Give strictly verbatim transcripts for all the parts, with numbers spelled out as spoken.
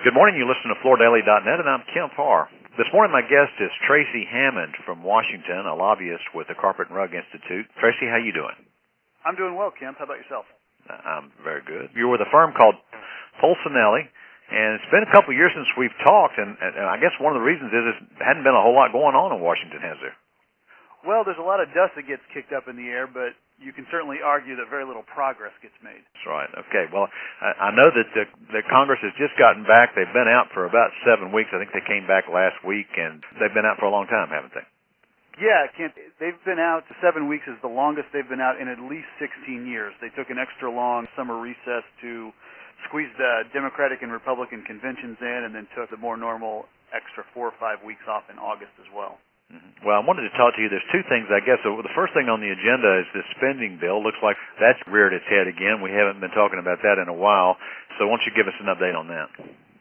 Good morning. You listen to Floor Daily dot net, and I'm Kemp Harr. This morning, my guest is Tracy Hammond from Washington, a lobbyist with the Carpet and Rug Institute. Tracy, how you doing? I'm doing well, Kemp. How about yourself? I'm very good. You're with a firm called Polsinelli, and it's been a couple of years since we've talked, and, and I guess one of the reasons is there hadn't been a whole lot going on in Washington, has there? Well, there's a lot of dust that gets kicked up in the air, but you can certainly argue that very little progress gets made. That's right. Okay. Well, I, I know that the, the Congress has just gotten back. They've been out for about seven weeks. I think they came back last week, and they've been out for a long time, haven't they? Yeah, Kent, they've been out. Seven weeks is the longest they've been out in at least sixteen years. They took an extra long summer recess to squeeze the Democratic and Republican conventions in, and then took the more normal extra four or five weeks off in August as well. Mm-hmm. Well, I wanted to talk to you. There's two things, I guess. So the first thing on the agenda is the spending bill. Looks like that's reared its head again. We haven't been talking about that in a while. So why don't you give us an update on that?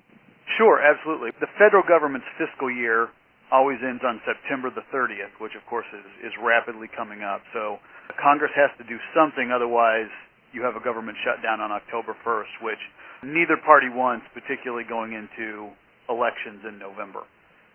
Sure, absolutely. The federal government's fiscal year always ends on September the thirtieth, which, of course, is, is rapidly coming up. So Congress has to do something, otherwise you have a government shutdown on October first, which neither party wants, particularly going into elections in November.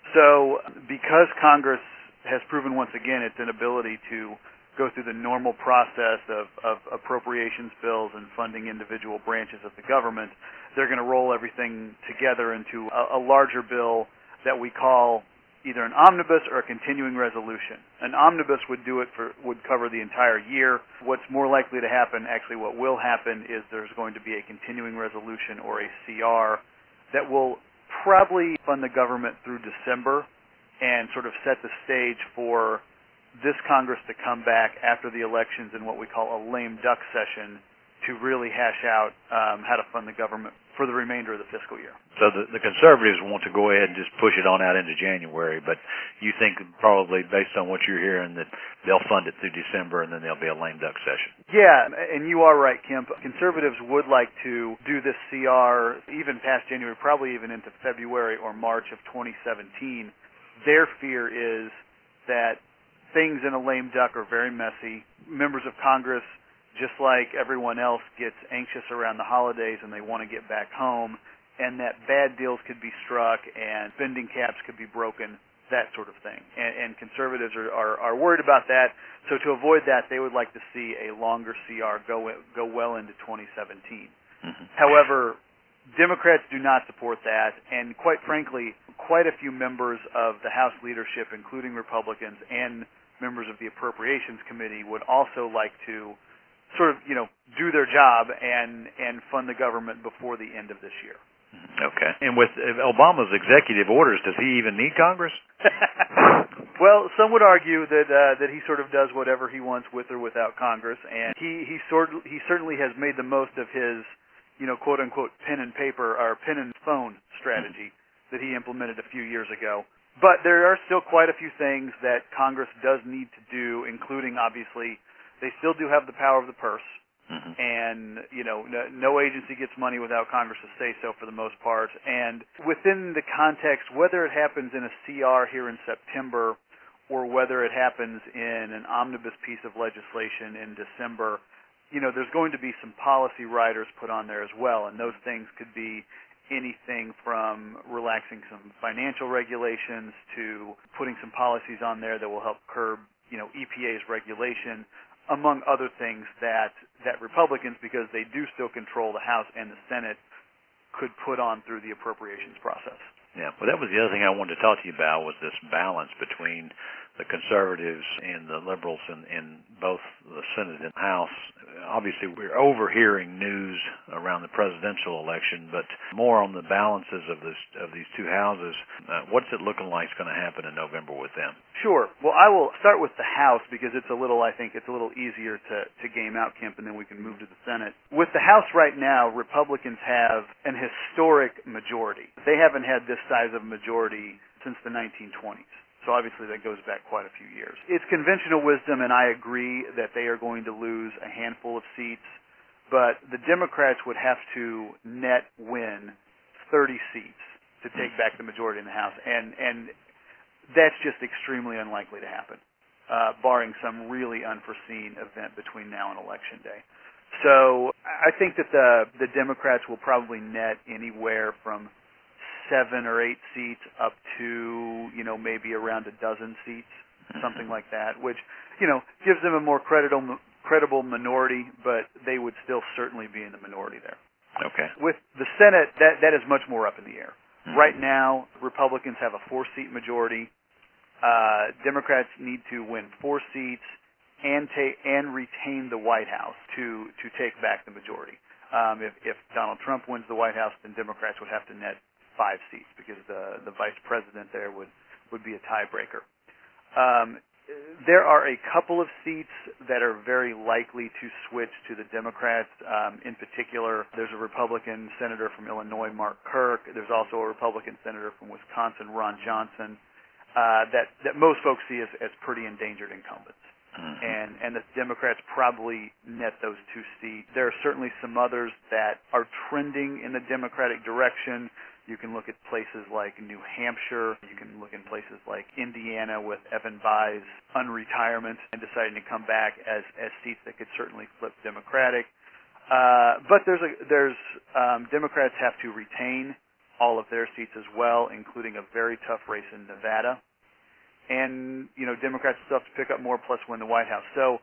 So because Congress has proven once again its inability to go through the normal process of, of appropriations bills and funding individual branches of the government, they're going to roll everything together into a, a larger bill that we call either an omnibus or a continuing resolution. An omnibus would do it for would cover the entire year. What's more likely to happen, actually what will happen, is there's going to be a continuing resolution or a C R that will probably fund the government through December and sort of set the stage for this Congress to come back after the elections in what we call a lame duck session to really hash out um, how to fund the government for the remainder of the fiscal year. So the, the conservatives want to go ahead and just push it on out into January, but you think probably based on what you're hearing that they'll fund it through December and then there'll be a lame duck session. Yeah, and you are right, Kemp. Conservatives would like to do this C R even past January, probably even into February or March of twenty seventeen. Their fear is that things in a lame duck are very messy. Members of Congress, just like everyone else, gets anxious around the holidays and they want to get back home, and that bad deals could be struck and spending caps could be broken, that sort of thing. And, and conservatives are, are, are worried about that. So to avoid that, they would like to see a longer C R go go well into twenty seventeen. Mm-hmm. However, Democrats do not support that, and quite frankly, quite a few members of the House leadership, including Republicans and members of the Appropriations Committee, would also like to sort of, you know, do their job and and fund the government before the end of this year. Okay. And with Obama's executive orders, does he even need Congress? Well, some would argue that uh, that he sort of does whatever he wants with or without Congress, and he he sort he certainly has made the most of his, you know, quote unquote pen and paper or pen and phone strategy that he implemented a few years ago. But there are still quite a few things that Congress does need to do, including obviously they still do have the power of the purse. Mm-hmm. And, you know, no, no agency gets money without Congress's say-so for the most part. And within the context, whether it happens in a C R here in September or whether it happens in an omnibus piece of legislation in December, you know, there's going to be some policy riders put on there as well. And those things could be anything from relaxing some financial regulations to putting some policies on there that will help curb, you know, E P A's regulation, among other things that, that Republicans, because they do still control the House and the Senate, could put on through the appropriations process. Yeah, well, that was the other thing I wanted to talk to you about was this balance between the conservatives and the liberals in, in both the Senate and House. Obviously, we're overhearing news around the presidential election, but more on the balances of this of these two houses. Uh, what's it looking like is going to happen in November with them? Sure. Well, I will start with the House because it's a little, I think, it's a little easier to, to game out, Kemp, and then we can move to the Senate. With the House right now, Republicans have an historic majority. They haven't had this size of majority since the nineteen twenties. So obviously that goes back quite a few years. It's conventional wisdom, and I agree that they are going to lose a handful of seats, but the Democrats would have to net win thirty seats to take back the majority in the House, and, and that's just extremely unlikely to happen, uh, barring some really unforeseen event between now and Election Day. So I think that the, the Democrats will probably net anywhere from seven or eight seats up to, you know, maybe around a dozen seats, something like that, which, you know, gives them a more credible credible minority, but they would still certainly be in the minority there. Okay. With the Senate, that that is much more up in the air. Mm-hmm. Right now, Republicans have a four-seat majority. Uh, Democrats need to win four seats and take and retain the White House to to take back the majority. Um, if, if Donald Trump wins the White House, then Democrats would have to net five seats because the the vice president there would would be a tiebreaker. Um, there are a couple of seats that are very likely to switch to the Democrats. Um, in particular, there's a Republican senator from Illinois, Mark Kirk. There's also a Republican senator from Wisconsin, Ron Johnson, uh, that that most folks see as, as pretty endangered incumbents. Mm-hmm. And, and the Democrats probably net those two seats. There are certainly some others that are trending in the Democratic direction. You can look at places like New Hampshire. You can look in places like Indiana with Evan Bayh's unretirement and deciding to come back as, as seats that could certainly flip Democratic. Uh, but there's a, there's um, Democrats have to retain all of their seats as well, including a very tough race in Nevada. And, you know, Democrats still have to pick up more plus win the White House. So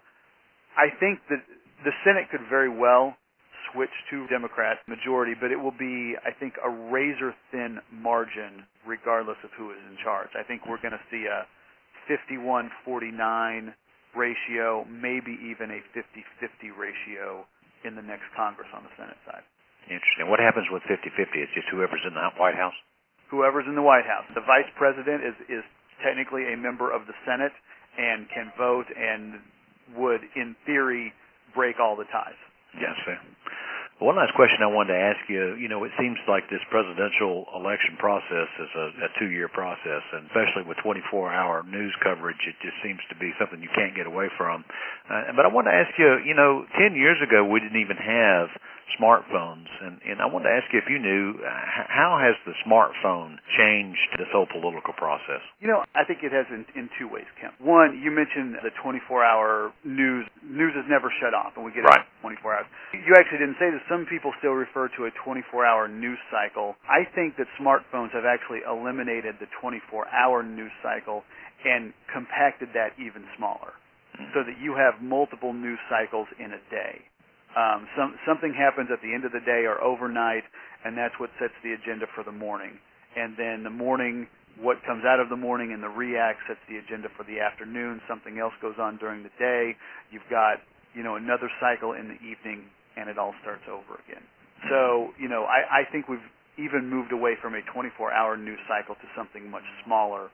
I think that the Senate could very well switch to Democrat majority, but it will be, I think, a razor-thin margin regardless of who is in charge. I think we're going to see a fifty-one forty-nine ratio, maybe even a fifty-fifty ratio in the next Congress on the Senate side. Interesting. What happens with fifty-fifty? It's just whoever's in the White House? Whoever's in the White House. The vice president is, is technically a member of the Senate and can vote and would, in theory, break all the ties. Yes, sir. One last question I wanted to ask you. You know, it seems like this presidential election process is a, a two-year process, and especially with twenty-four hour news coverage, it just seems to be something you can't get away from. Uh, but I want to ask you, you know, ten years ago we didn't even have smartphones, and, and I wanted to ask you if you knew, uh, how has the smartphone changed this whole political process? You know, I think it has in, in two ways, Kemp. One, you mentioned the twenty-four hour news. News is never shut off, and we get right. it twenty-four hours. You actually didn't say this. Some people still refer to a twenty-four hour news cycle. I think that smartphones have actually eliminated the twenty-four hour news cycle and compacted that even smaller, mm-hmm. so that you have multiple news cycles in a day. Um, some, something happens at the end of the day or overnight, and that's what sets the agenda for the morning. And then the morning, what comes out of the morning and the react sets the agenda for the afternoon. Something else goes on during the day. You've got, you know, another cycle in the evening, and it all starts over again. So, you know, I, I think we've even moved away from a twenty-four hour news cycle to something much smaller.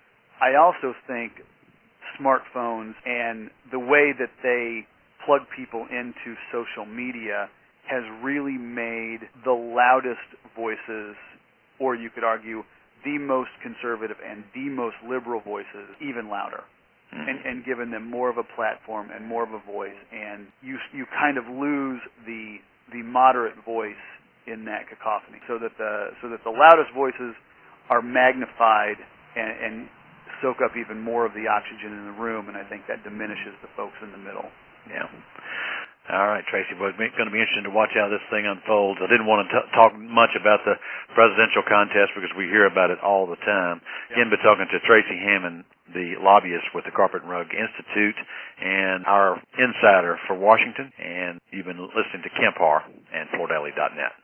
I also think smartphones and the way that they plug people into social media has really made the loudest voices, or you could argue the most conservative and the most liberal voices, even louder, mm-hmm. and, and given them more of a platform and more of a voice, and you you kind of lose the the moderate voice in that cacophony, so that the so that the loudest voices are magnified and, and soak up even more of the oxygen in the room, and I think that diminishes the folks in the middle. Yeah. All right, Tracy. Well, it's going to be interesting to watch how this thing unfolds. I didn't want to t- talk much about the presidential contest because we hear about it all the time. Yeah. Again, been talking to Tracy Hammond, the lobbyist with the Carpet and Rug Institute, and our insider for Washington. And you've been listening to Kemp Harr and Flor Daly dot net.